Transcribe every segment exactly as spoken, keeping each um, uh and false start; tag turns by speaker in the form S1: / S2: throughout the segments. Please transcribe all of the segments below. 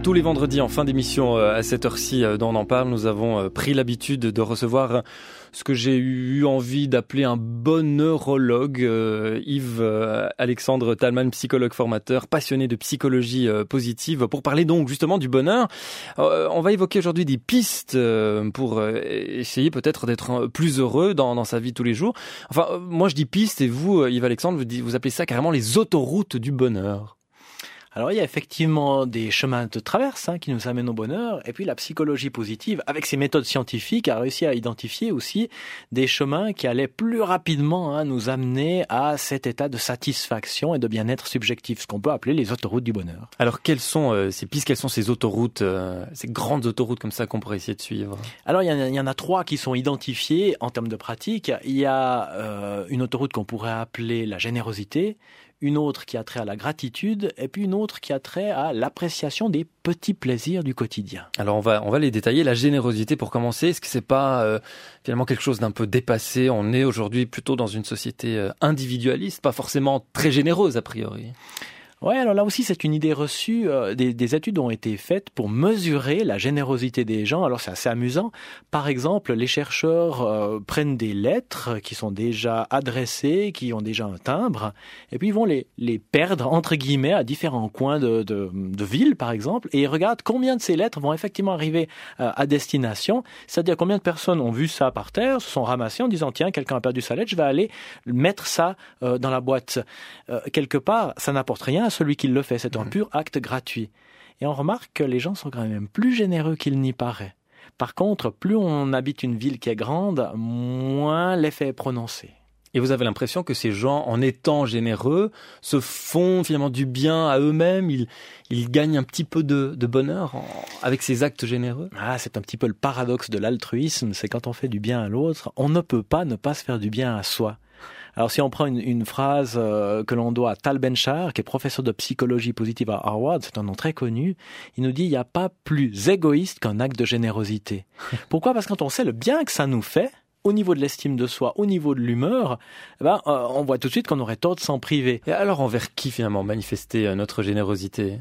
S1: Tous les vendredis en fin d'émission à cette heure-ci dans On en parle, nous avons pris l'habitude de recevoir ce que j'ai eu envie d'appeler un bon neurologue, euh, Yves euh, Alexandre Talman, psychologue formateur, passionné de psychologie euh, positive, pour parler donc justement du bonheur. Euh, on va évoquer aujourd'hui des pistes euh, pour euh, essayer peut-être d'être plus heureux dans, dans sa vie tous les jours. Enfin, euh, moi je dis pistes et vous, Yves Alexandre, vous, vous appelez ça carrément les autoroutes du bonheur.
S2: Alors il y a effectivement des chemins de traverse hein, qui nous amènent au bonheur, et puis la psychologie positive, avec ses méthodes scientifiques, a réussi à identifier aussi des chemins qui allaient plus rapidement hein, nous amener à cet état de satisfaction et de bien-être subjectif, ce qu'on peut appeler les autoroutes du bonheur.
S1: Alors quelles sont euh, ces pistes, quelles sont ces autoroutes, euh, ces grandes autoroutes comme ça qu'on pourrait essayer de suivre?
S2: Alors il y, en a, il y en a trois qui sont identifiées en termes de pratique. Il y a euh, une autoroute qu'on pourrait appeler la générosité, une autre qui a trait à la gratitude, et puis une autre qui a trait à l'appréciation des petits plaisirs du quotidien.
S1: Alors on va on va les détailler. La générosité pour commencer, est-ce que c'est pas euh, finalement quelque chose d'un peu dépassé? On est aujourd'hui plutôt dans une société euh, individualiste, pas forcément très généreuse a priori.
S2: Ouais, alors là aussi, c'est une idée reçue. Euh, des, des études ont été faites pour mesurer la générosité des gens. Alors, c'est assez amusant. Par exemple, les chercheurs euh, prennent des lettres qui sont déjà adressées, qui ont déjà un timbre, et puis ils vont les, les perdre, entre guillemets, à différents coins de, de, de ville, par exemple, et ils regardent combien de ces lettres vont effectivement arriver euh, à destination, c'est-à-dire combien de personnes ont vu ça par terre, se sont ramassées en disant, tiens, quelqu'un a perdu sa lettre, je vais aller mettre ça euh, dans la boîte. Euh, quelque part, ça n'apporte rien à celui qui le fait, c'est un pur acte gratuit. Et on remarque que les gens sont quand même plus généreux qu'il n'y paraît. Par contre, plus on habite une ville qui est grande, moins l'effet est prononcé.
S1: Et vous avez l'impression que ces gens, en étant généreux, se font finalement du bien à eux-mêmes, ils, ils gagnent un petit peu de, de bonheur en, avec ces actes généreux?
S2: Ah, c'est un petit peu le paradoxe de l'altruisme, c'est quand on fait du bien à l'autre, on ne peut pas ne pas se faire du bien à soi. Alors si on prend une, une phrase euh, que l'on doit à Tal Ben-Shahar, qui est professeur de psychologie positive à Harvard, c'est un nom très connu, il nous dit il n'y a pas plus égoïste qu'un acte de générosité. Pourquoi? Parce que quand on sait le bien que ça nous fait, au niveau de l'estime de soi, au niveau de l'humeur, eh ben, euh, on voit tout de suite qu'on aurait tort de s'en priver.
S1: Et alors envers qui finalement manifester euh, notre générosité?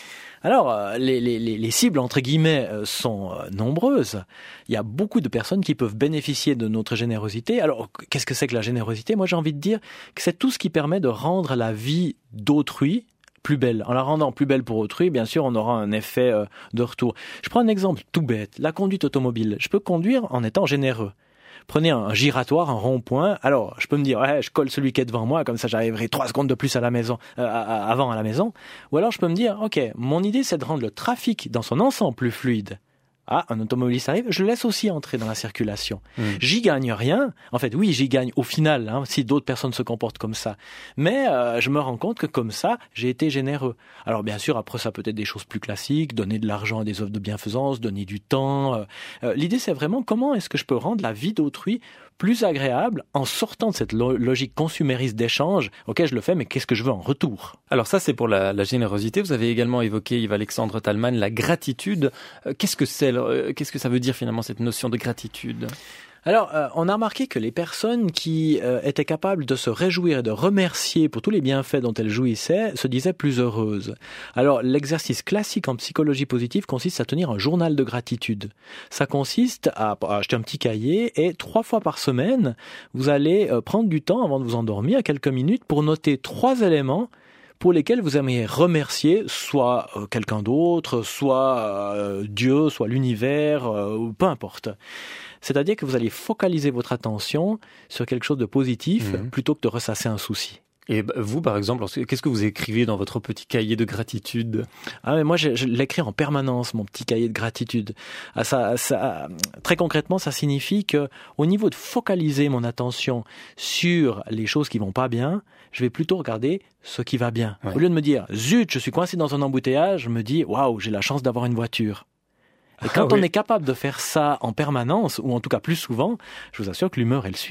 S2: Alors, les, les, les cibles, entre guillemets, sont nombreuses. Il y a beaucoup de personnes qui peuvent bénéficier de notre générosité. Alors, qu'est-ce que c'est que la générosité? Moi, j'ai envie de dire que c'est tout ce qui permet de rendre la vie d'autrui plus belle. En la rendant plus belle pour autrui, bien sûr, on aura un effet de retour. Je prends un exemple tout bête, la conduite automobile. Je peux conduire en étant généreux. Prenez un giratoire, un rond-point. Alors, je peux me dire, ouais, je colle celui qui est devant moi, comme ça j'arriverai trois secondes de plus à la maison, euh, à, avant à la maison. Ou alors, je peux me dire, ok, mon idée, c'est de rendre le trafic dans son ensemble plus fluide. Ah, un automobiliste arrive, je le laisse aussi entrer dans la circulation. Mmh. J'y gagne rien. En fait, oui, j'y gagne au final, hein, si d'autres personnes se comportent comme ça. Mais euh, je me rends compte que comme ça, j'ai été généreux. Alors bien sûr, après ça peut être des choses plus classiques, donner de l'argent à des œuvres de bienfaisance, donner du temps. Euh, euh, l'idée, c'est vraiment comment est-ce que je peux rendre la vie d'autrui plus agréable en sortant de cette lo- logique consumériste d'échange. Ok, je le fais, mais qu'est-ce que je veux en retour?
S1: Alors ça, c'est pour la, la générosité. Vous avez également évoqué, Yves Alexandre Talman, la gratitude. Euh, qu'est-ce que c'est? euh, Qu'est-ce que ça veut dire finalement cette notion de gratitude?
S2: Alors, euh, on a remarqué que les personnes qui euh, étaient capables de se réjouir et de remercier pour tous les bienfaits dont elles jouissaient se disaient plus heureuses. Alors, l'exercice classique en psychologie positive consiste à tenir un journal de gratitude. Ça consiste à, à acheter un petit cahier et trois fois par semaine, vous allez euh, prendre du temps avant de vous endormir, quelques minutes, pour noter trois éléments pour lesquels vous aimeriez remercier soit euh, quelqu'un d'autre, soit euh, Dieu, soit l'univers, euh, ou peu importe. C'est-à-dire que vous allez focaliser votre attention sur quelque chose de positif mmh. plutôt que de ressasser un souci.
S1: Et vous, par exemple, qu'est-ce que vous écrivez dans votre petit cahier de gratitude?
S2: Ah, mais moi, je, je l'écris en permanence, mon petit cahier de gratitude. Ah, ça, ça, très concrètement, ça signifie que, au niveau de focaliser mon attention sur les choses qui vont pas bien, je vais plutôt regarder ce qui va bien. Ouais. Au lieu de me dire, zut, je suis coincé dans un embouteillage, je me dis, waouh, j'ai la chance d'avoir une voiture. Et quand ah, on oui. est capable de faire ça en permanence, ou en tout cas plus souvent, je vous assure que l'humeur, elle suit.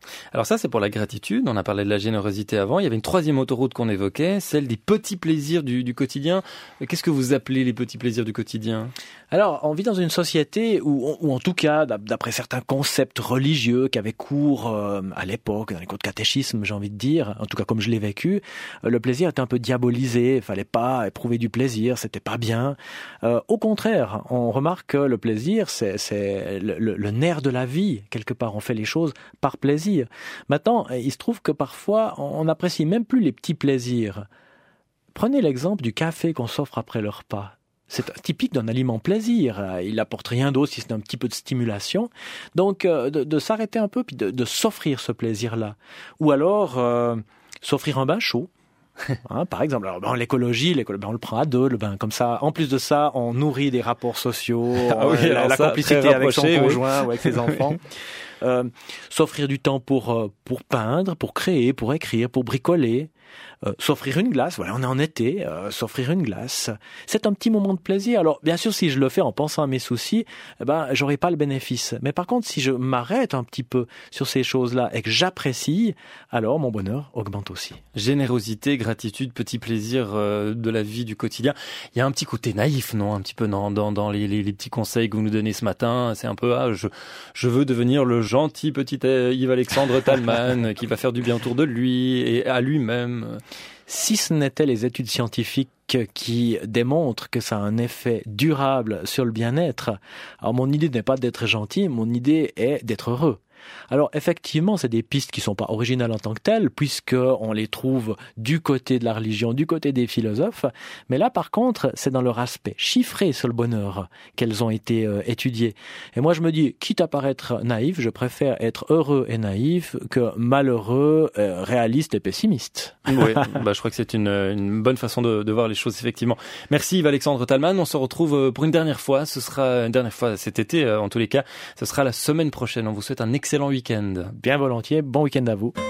S1: Alors ça, c'est pour la gratitude. On a parlé de la générosité avant. Il y avait une troisième autoroute qu'on évoquait, celle des petits plaisirs du, du quotidien. Qu'est-ce que vous appelez les petits plaisirs du quotidien ?
S2: Alors, on vit dans une société où, ou en tout cas, d'après certains concepts religieux qui avaient cours euh, à l'époque, dans les cours de catéchisme, j'ai envie de dire, en tout cas comme je l'ai vécu, euh, le plaisir était un peu diabolisé. Il fallait pas éprouver du plaisir, c'était pas bien. Euh, au contraire, on remarque que le plaisir, c'est, c'est le, le, le nerf de la vie. Quelque part, on fait les choses par plaisir. Maintenant, il se trouve que parfois, on n'apprécie même plus les petits plaisirs. Prenez l'exemple du café qu'on s'offre après le repas. C'est typique d'un aliment plaisir. Il n'apporte rien d'autre si c'est un petit peu de stimulation. Donc, de, de s'arrêter un peu puis de, de s'offrir ce plaisir-là. Ou alors, euh, s'offrir un bain chaud. Hein, par exemple, alors, ben, l'écologie, l'écolo- ben, on le prend à deux, le bain. Comme ça, en plus de ça, on nourrit des rapports sociaux,
S1: ah oui,
S2: euh, la, la
S1: ça,
S2: complicité avec son
S1: oui.
S2: conjoint ou avec ses enfants. Euh, s'offrir du temps pour pour peindre, pour créer, pour écrire, pour bricoler, euh, s'offrir une glace. Voilà, on est en été, euh, s'offrir une glace. C'est un petit moment de plaisir. Alors, bien sûr, si je le fais en pensant à mes soucis, eh ben, j'aurai pas le bénéfice. Mais par contre, si je m'arrête un petit peu sur ces choses-là et que j'apprécie, alors mon bonheur augmente aussi.
S1: Générosité, gratitude, petit plaisir euh, de la vie du quotidien. Il y a un petit côté naïf, non ? Un petit peu dans dans, dans les, les, les petits conseils que vous nous donnez ce matin. C'est un peu ah, je je veux devenir le gentil petit Yves-Alexandre Talman qui va faire du bien autour de lui et à lui-même.
S2: Si ce n'étaient les études scientifiques qui démontrent que ça a un effet durable sur le bien-être, alors mon idée n'est pas d'être gentil, mon idée est d'être heureux. Alors effectivement, c'est des pistes qui sont pas originales en tant que telles, puisque on les trouve du côté de la religion, du côté des philosophes. Mais là, par contre, c'est dans leur aspect chiffré sur le bonheur qu'elles ont été euh, étudiées. Et moi, je me dis, quitte à paraître naïf, je préfère être heureux et naïf que malheureux, euh, réaliste et pessimiste.
S1: Oui, bah je crois que c'est une, une bonne façon de, de voir les choses, effectivement. Merci Yves-Alexandre Talman. On se retrouve pour une dernière fois. Ce sera une dernière fois cet été, en tous les cas. Ce sera la semaine prochaine. On vous souhaite un excellent week-end.
S2: Bien volontiers. Bon week-end à vous.